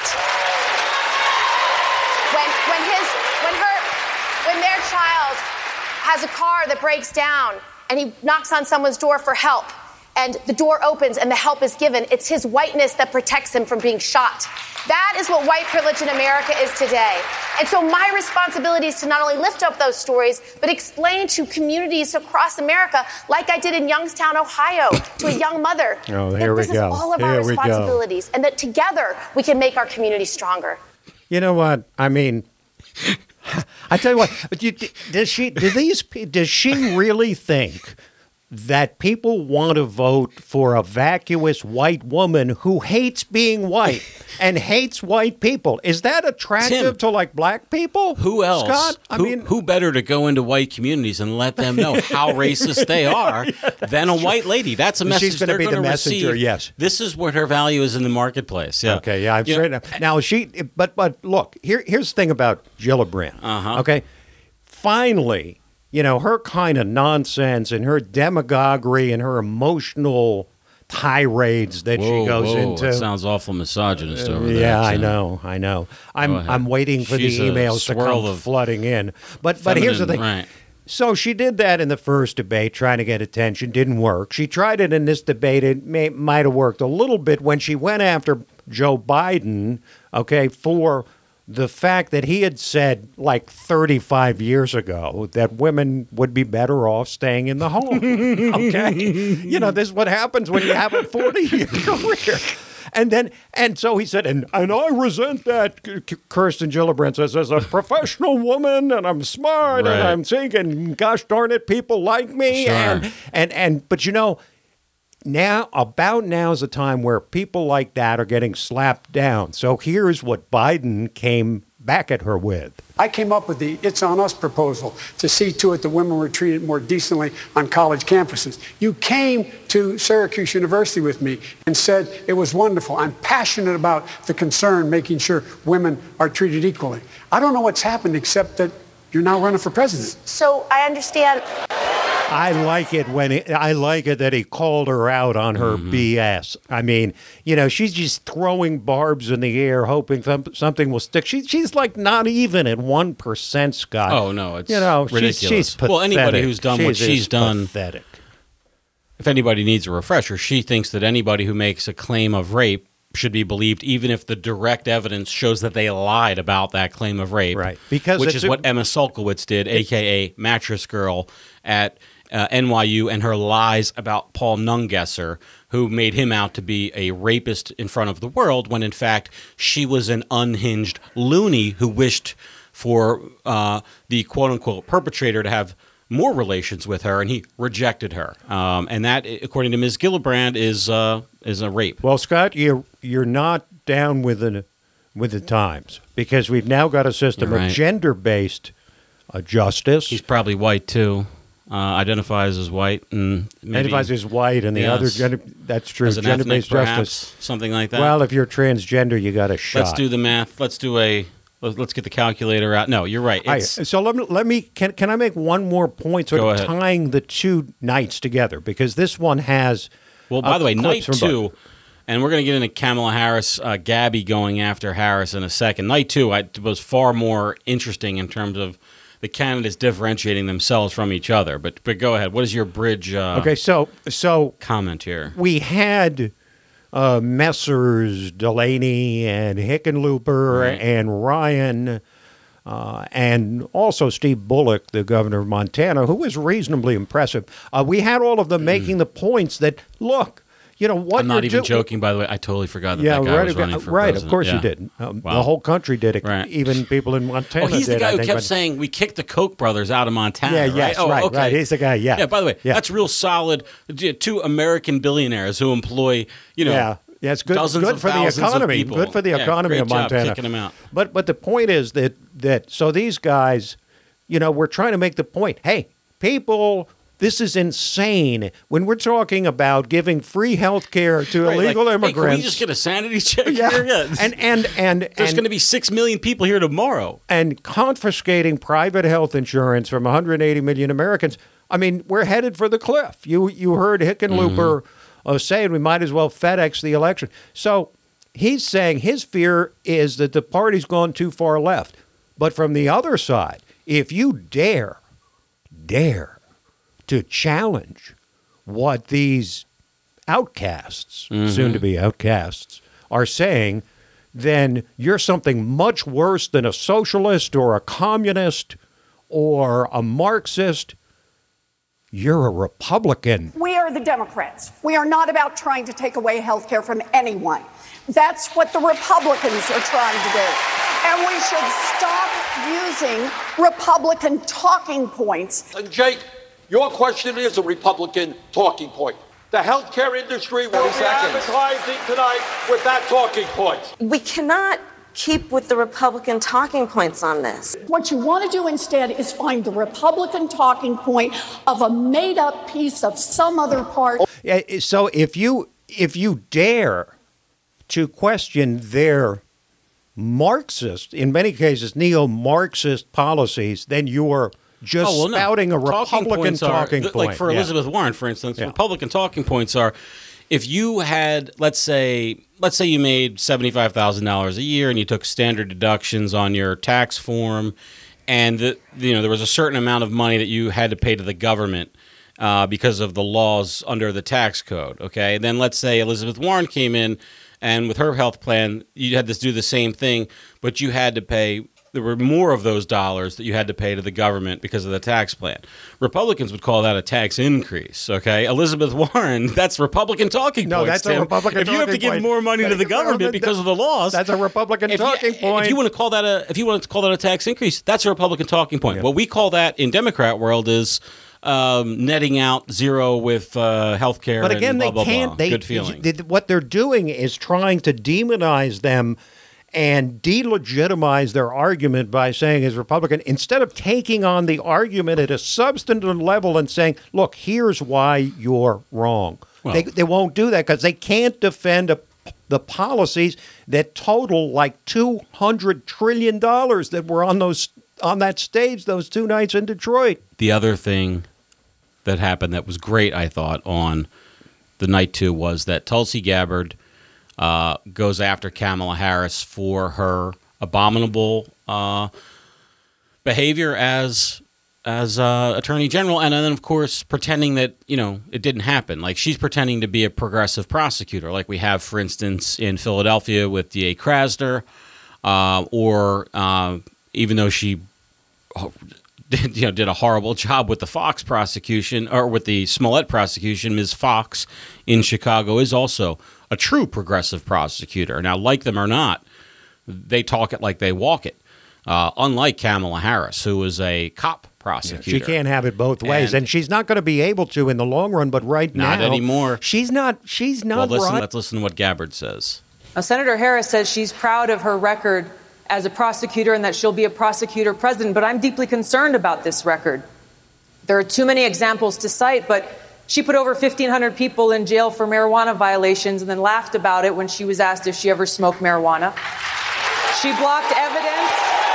When their child has a car that breaks down and he knocks on someone's door for help, and the door opens and the help is given, it's his whiteness that protects him from being shot. That is what white privilege in America is today. And so my responsibility is to not only lift up those stories, but explain to communities across America, like I did in Youngstown, Ohio, to a young mother, that this is all of our responsibilities, and that together we can make our community stronger. You know what? I mean, I tell you what. But does she really think that people want to vote for a vacuous white woman who hates being white and hates white people? Is that attractive to like black people? Who else? Scott? Who better to go into white communities and let them know how racist they are than a white lady? That's a message she's going to be the messenger. Receive. Yes, this is what her value is in the marketplace. Yeah. Okay. Yeah. I'm straight up. Now but look, here's the thing about Gillibrand. Okay. Finally, her kind of nonsense and her demagoguery and her emotional tirades that she goes into. It sounds awful misogynist over there. Yeah, I know. I'm waiting for the emails to come flooding in. But here's the thing. Right. So she did that in the first debate, trying to get attention. Didn't work. She tried it in this debate. It might have worked a little bit when she went after Joe Biden, for the fact that he had said like 35 years ago that women would be better off staying in the home. This is what happens when you have a 40-year career. And so he said, and I resent that. Kirsten Gillibrand says, as a professional woman, and I'm smart, and I'm thinking, gosh darn it, people like me. Sure. But now is a time where people like that are getting slapped down. So here's what Biden came back at her with. I came up with the It's On Us proposal to see to it that women were treated more decently on college campuses. You came to Syracuse University with me and said it was wonderful. I'm passionate about the concern, making sure women are treated equally. I don't know what's happened except that you're now running for president. So I understand. I like it that he called her out on her BS. I mean, she's just throwing barbs in the air, hoping something will stick. She's like not even at 1%, Scott. Oh no, it's ridiculous. She's pathetic. Well, anybody who's done what she's done, pathetic. If anybody needs a refresher, she thinks that anybody who makes a claim of rape should be believed, even if the direct evidence shows that they lied about that claim of rape. Right, which is what Emma Sulkowicz did, a.k.a. Mattress Girl, at NYU, and her lies about Paul Nungesser, who made him out to be a rapist in front of the world, when in fact she was an unhinged loony who wished for the quote-unquote perpetrator to have more relations with her, and he rejected her. And that, according to Ms. Gillibrand, is a rape. Well, Scott, you're not down with the times, because we've now got a system of gender-based justice. He's probably white too. Identifies as white, and identifies as white, and the other gender. That's true. Gender-based justice, something like that. Well, if you're transgender, you got a shot. Let's do the math. Let's get the calculator out. No, you're right. So let me. Can I make one more point, sort of tying the two nights together, because this one has. Well, by the way, night two, and we're going to get into Kamala Harris, Gabby going after Harris in a second. Night two was far more interesting in terms of the candidates differentiating themselves from each other. But go ahead. What is your bridge? So comment here. We had Messrs. Delaney and Hickenlooper and Ryan, and also Steve Bullock, the governor of Montana, who was reasonably impressive. We had all of them making the points that, look, what I'm not even joking, by the way. I totally forgot that guy was running for president. Of course you did. The whole country did it. Right. Even people in Montana did. Oh, he's the guy who kept saying, we kicked the Koch brothers out of Montana, right? Yes, right. He's the guy, Yeah, by the way, that's real solid. Two American billionaires who employ, it's good for the economy. Good for the economy of Montana. Kicking them out. But the point is that so these guys, we're trying to make the point. Hey, people, this is insane. When we're talking about giving free health care to illegal immigrants. Hey, can we just get a sanity check here? Yeah. And there's going to be 6 million people here tomorrow. And confiscating private health insurance from 180 million Americans. I mean, we're headed for the cliff. You heard Hickenlooper saying we might as well FedEx the election. So he's saying his fear is that the party's gone too far left. But from the other side, if you dare to challenge what these outcasts, soon to be outcasts, are saying, then you're something much worse than a socialist or a communist or a Marxist. You're a Republican. We are the Democrats. We are not about trying to take away health care from anyone. That's what the Republicans are trying to do. And we should stop using Republican talking points. And Jake, your question is a Republican talking point. The healthcare industry will be advertising tonight with that talking point. We cannot keep with the Republican talking points on this. What you want to do instead is find the Republican talking point of a made-up piece of some other part. So if you dare to question their Marxist, in many cases neo-Marxist policies, then you are just spouting a Republican talking point. Like for Elizabeth Warren, for instance, Republican talking points are, if you had, let's say you made $75,000 a year and you took standard deductions on your tax form, and there was a certain amount of money that you had to pay to the government because of the laws under the tax code. Okay, and then let's say Elizabeth Warren came in, and with her health plan, you had to do the same thing, but you had to pay. There were more of those dollars that you had to pay to the government because of the tax plan. Republicans would call that a tax increase, okay? Elizabeth Warren, that's Republican talking points. No, that's Tim. a Republican talking point. If you have to give more money to the government because of the laws, that's a Republican talking point. If you want to call that a tax increase, that's a Republican talking point. Yeah. What we call that in Democrat world is netting out zero with health care. But again, and blah, they can't. Good feeling. What they're doing is trying to demonize them and delegitimize their argument by saying as Republican, instead of taking on the argument at a substantive level and saying, look, here's why you're wrong. Well, they won't do that because they can't defend the policies that total like $200 trillion that were on that stage those 2 nights in Detroit. The other thing that happened that was great, I thought, on the night 2 was that Tulsi Gabbard goes after Kamala Harris for her abominable behavior as Attorney General, and then of course pretending that it didn't happen. Like she's pretending to be a progressive prosecutor, like we have, for instance, in Philadelphia with D.A. Krasner, or even though she did a horrible job with the Fox prosecution or with the Smollett prosecution, Ms. Fox in Chicago is also a true progressive prosecutor. Now, like them or not, they talk it like they walk it. Unlike Kamala Harris, who is a cop prosecutor. She can't have it both ways, and she's not going to be able to in the long run. But not anymore. She's not. Well, let's listen to what Gabbard says. Now, Senator Harris says she's proud of her record as a prosecutor and that she'll be a prosecutor president. But I'm deeply concerned about this record. There are too many examples to cite, but she put over 1,500 people in jail for marijuana violations and then laughed about it when she was asked if she ever smoked marijuana. She blocked evidence.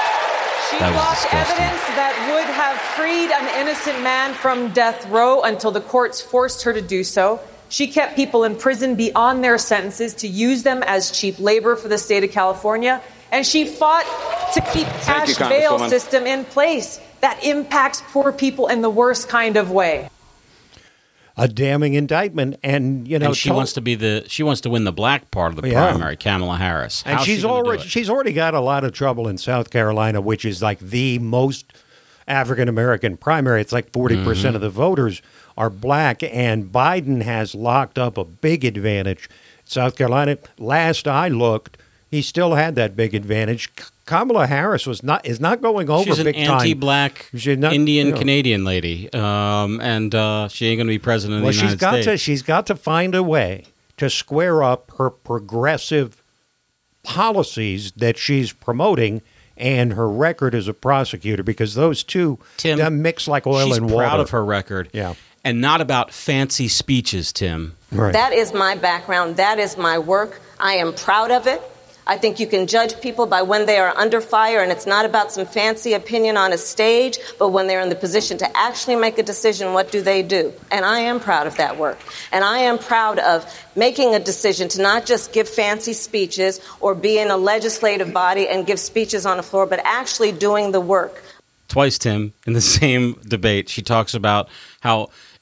That would have freed an innocent man from death row until the courts forced her to do so. She kept people in prison beyond their sentences to use them as cheap labor for the state of California. And she fought to keep cash bail system in place that impacts poor people in the worst kind of way. A damning indictment, and she wants to win the black part of the primary, Kamala Harris. And she's already got a lot of trouble in South Carolina, which is like the most African American primary. It's like 40% of the voters are black, and Biden has locked up a big advantage. South Carolina, last I looked, he still had that big advantage. Kamala Harris is not going over She's big time. She's an anti-black Indian Canadian lady, and she ain't going to be president of the United States. She's got to find a way to square up her progressive policies that she's promoting and her record as a prosecutor, because those two mix like oil and water. She's proud of her record, and not about fancy speeches, Tim. Right. That is my background. That is my work. I am proud of it. I think you can judge people by when they are under fire, and it's not about some fancy opinion on a stage, but when they're in the position to actually make a decision, what do they do? And I am proud of that work. And I am proud of making a decision to not just give fancy speeches or be in a legislative body and give speeches on the floor, but actually doing the work. Twice, Tim, in the same debate, she talks about how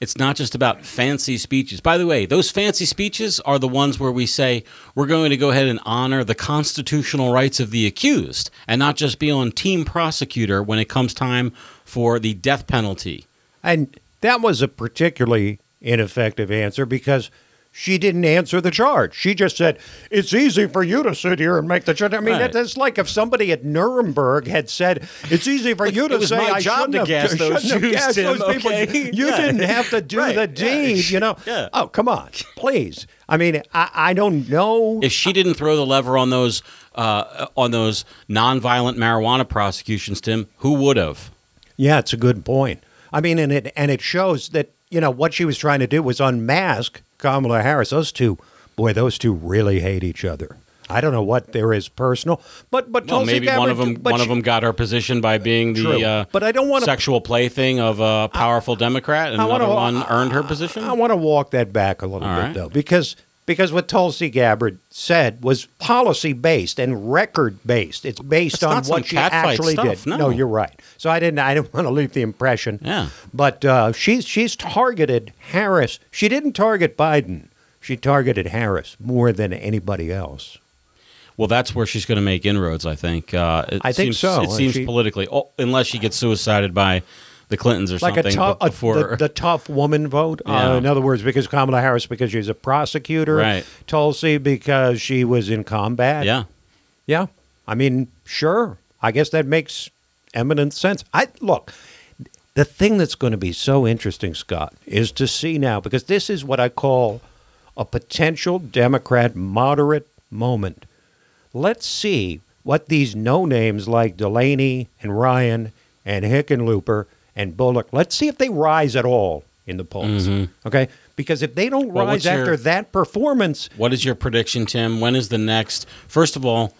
It's not just about fancy speeches. By the way, those fancy speeches are the ones where we say we're going to go ahead and honor the constitutional rights of the accused and not just be on team prosecutor when it comes time for the death penalty. And that was a particularly ineffective answer because she didn't answer the charge. She just said, it's easy for you to sit here and make the charge. I mean, that's like if somebody at Nuremberg had said, it's easy for you to say, I shouldn't have gassed those people. You didn't have to do the deed, you know. Yeah. Oh, come on, please. I mean, I don't know. If she didn't throw the lever on those nonviolent marijuana prosecutions, Tim, who would have? Yeah, it's a good point. I mean, and it shows that, you know, what she was trying to do was unmask Kamala Harris. Those two really hate each other. I don't know what there is personal, but maybe one of them got her position by being the but I don't want sexual plaything of a powerful Democrat, and another one earned her position. I want to walk that back a little bit though, because what Tulsi Gabbard said was policy based and record based. It's based on what she actually did. No, you're right. So I didn't want to leave the impression. Yeah. But she's targeted Harris. She didn't target Biden. She targeted Harris more than anybody else. Well, that's where she's going to make inroads, I think. I think so. It seems politically, unless she gets suicided by the Clintons or like something. The tough woman vote. Yeah. In other words, because Kamala Harris, because she's a prosecutor. Right. Tulsi, because she was in combat. Yeah. Yeah. I mean, sure. I guess that makes eminent sense. Look, the thing that's going to be so interesting, Scott, is to see now, because this is what I call a potential Democrat moderate moment. Let's see what these no-names like Delaney and Ryan and Hickenlooper and Bullock, let's see if they rise at all in the polls. Mm-hmm. Okay? Because if they don't rise after that performance... What is your prediction, Tim? When is the next... First of all,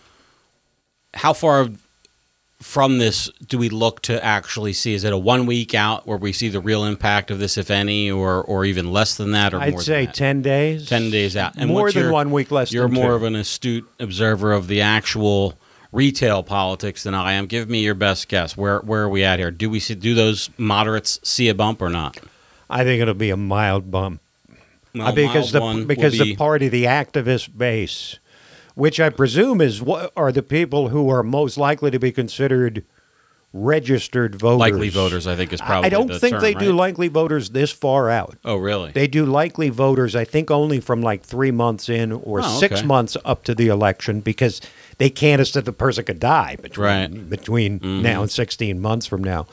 how far from this do we look to actually see? Is it a 1 week out where we see the real impact of this, if any, or even less than that? Or I'd more say than that? 10 days. 10 days out. And more than 1 week, less You're than more two. of an astute observer of the actual retail politics than I am. Give me your best guess. Where are we at here? Do those moderates see a bump or not? I think it'll be a mild bump. Well, because the party, the activist base, which I presume are the people who are most likely to be considered registered voters. Likely voters, I think, is probably I don't the think term, they right? do likely voters this far out. Oh, really? They do likely voters, I think, only from like 3 months in or 6 months up to the election, because they canvass that the person could die between now and 16 months from now.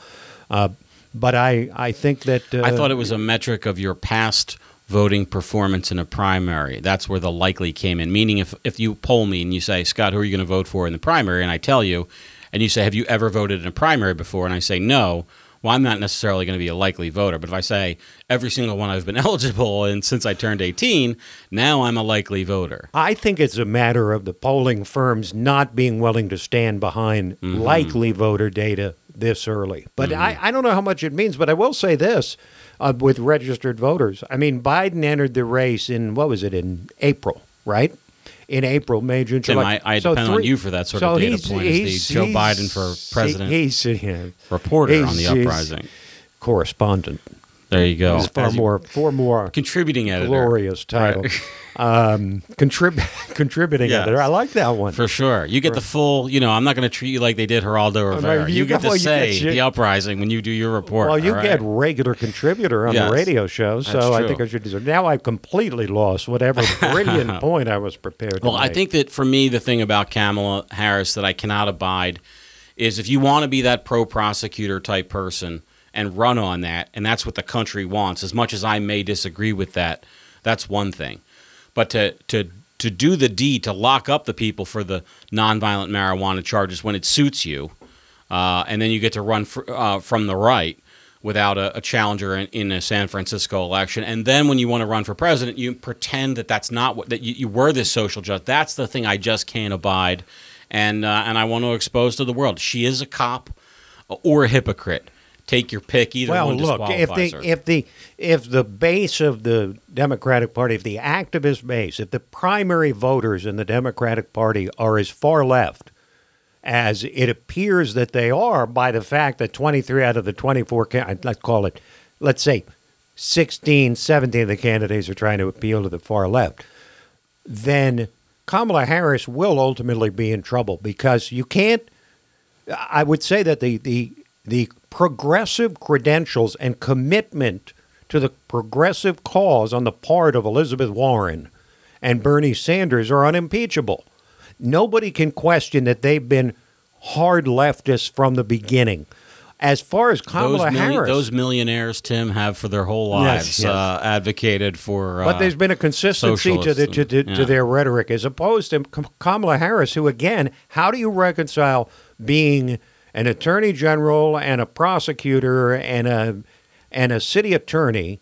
But I think that... I thought it was a metric of your past voting performance in a primary. That's where the likely came in. Meaning if you poll me and you say, Scott, who are you going to vote for in the primary? And I tell you, and you say, have you ever voted in a primary before? And I say, no. Well, I'm not necessarily going to be a likely voter. But if I say every single one I've been eligible and since I turned 18, now I'm a likely voter. I think it's a matter of the polling firms not being willing to stand behind likely voter data this early. But I don't know how much it means, but I will say this with registered voters. I mean, Biden entered the race in April, right? In April, May, June, Tim, July. I depend on you for that sort of data point. Is the Joe Biden for president reporter on the Uprising. Correspondent. There you go. It's far more contributing editor. Glorious title. Contributing editor. I like that one. For sure. You get the full, I'm not going to treat you like they did Geraldo Rivera. You get to say the Uprising when you do your report. Well, you get regular contributor on the radio show, so I think I should deserve. Now I've completely lost whatever brilliant point I was prepared to make. I think that for me, the thing about Kamala Harris that I cannot abide is if you want to be that pro-prosecutor type person and run on that, and that's what the country wants, as much as I may disagree with that, that's one thing. But to do the deed, to lock up the people for the nonviolent marijuana charges when it suits you, and then you get to run from the right without a challenger in a San Francisco election, and then when you want to run for president, you pretend that that's not what that you were this social justice. That's the thing I just can't abide, and I want to expose to the world. She is a cop or a hypocrite. Take your pick. Either one disqualifies her. If the base of the Democratic Party, if the activist base, if the primary voters in the Democratic Party are as far left as it appears that they are by the fact that 23 out of the 24, let's say 16, 17 of the candidates are trying to appeal to the far left, then Kamala Harris will ultimately be in trouble because you can't. I would say that the progressive credentials and commitment to the progressive cause on the part of Elizabeth Warren and Bernie Sanders are unimpeachable. Nobody can question that they've been hard leftists from the beginning. As far as Kamala Harris, those millionaires, Tim, have for their whole lives advocated for. But there's been a consistency to their rhetoric, as opposed to Kamala Harris, who, again, how do you reconcile being an attorney general and a prosecutor and a city attorney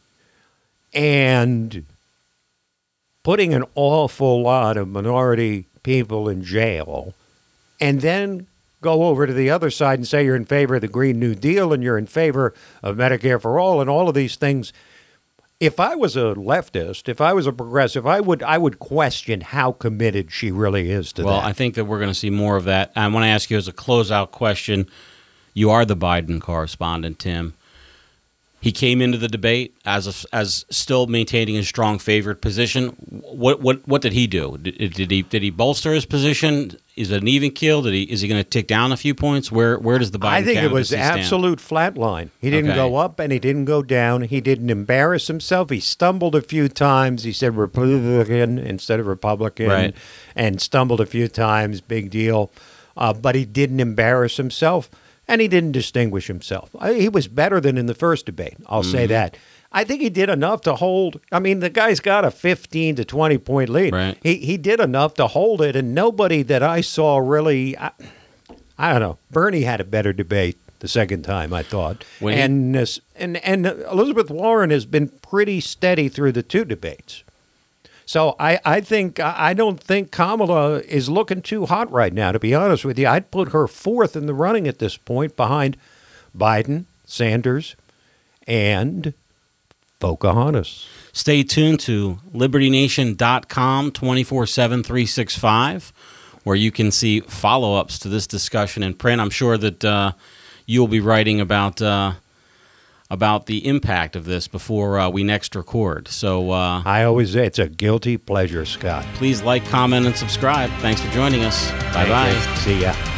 and putting an awful lot of minority people in jail, and then go over to the other side and say you're in favor of the Green New Deal and you're in favor of Medicare for all and all of these things? If I was a leftist, if I was a progressive, I would question how committed she really is to that. Well, I think that we're going to see more of that. I want to ask you as a closeout question. You are the Biden correspondent, Tim. He came into the debate as still maintaining a strong favorite position. What did he do? Did he bolster his position? Is it an even kill? Is he going to tick down a few points? Where does the Biden I think it was stand? absolute flatline. He didn't go up and he didn't go down. He didn't embarrass himself. He stumbled a few times. He said Republican instead of Republican, and stumbled a few times. Big deal. But he didn't embarrass himself. And he didn't distinguish himself. He was better than in the first debate. I'll say that. I think he did enough to hold. I mean, the guy's got a 15 to 20 point lead. Right. He did enough to hold it, and nobody that I saw really. I don't know. Bernie had a better debate the second time, I thought, and Elizabeth Warren has been pretty steady through the two debates. So I don't think Kamala is looking too hot right now, to be honest with you. I'd put her fourth in the running at this point behind Biden, Sanders, and Pocahontas. Stay tuned to LibertyNation.com 24/7, 365, where you can see follow-ups to this discussion in print. I'm sure that you'll be writing about the impact of this before we next record. So I always say it's a guilty pleasure, Scott. Please like, comment, and subscribe. Thanks for joining us. Bye-bye. See ya.